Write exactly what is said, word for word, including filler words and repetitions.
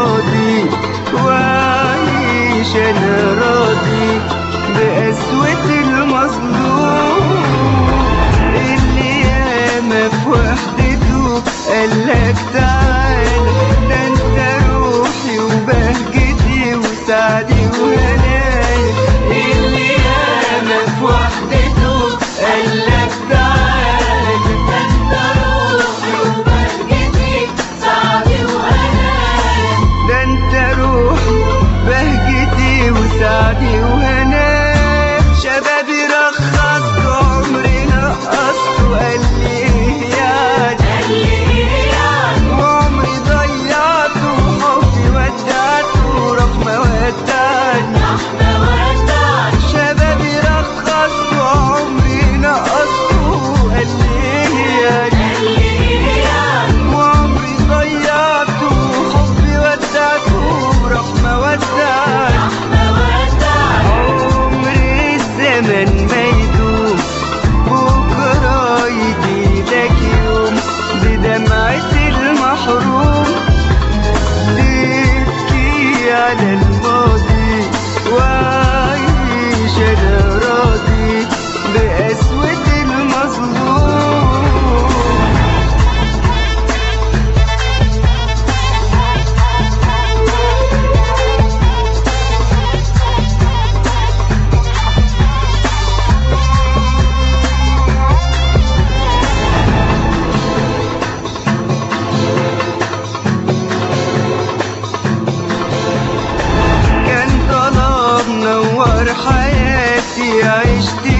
الماضي وأعيش أنا راضي بقسوة المظلوم اللي ياما في وحدته قالك تعالى. ده انت روحي وبهجتي وسعدي وهنايا اللي ياما في وحدته قالك تعالى. ده انت روحي وبهجتي سعدي وهنايا. ده انت روحي بهجتي وسعدي وهنايا. شبابي رخصت عمري نقصت وقال لي ايه يعني، وعمري ضيعته وحبي ودعته رغم ودعني. شبابي رخصت وعمري نقصت وقال لي ايه يعني، وعمري ضيعته وحبي ودعته رغم ودعني. عمري الزمن ما يدوم بكرة يجيلك يوم بدمعة المحروم تبكي على الماضي وأعيش أنا راضي بقسوة المظلوم. نور حياتي عشت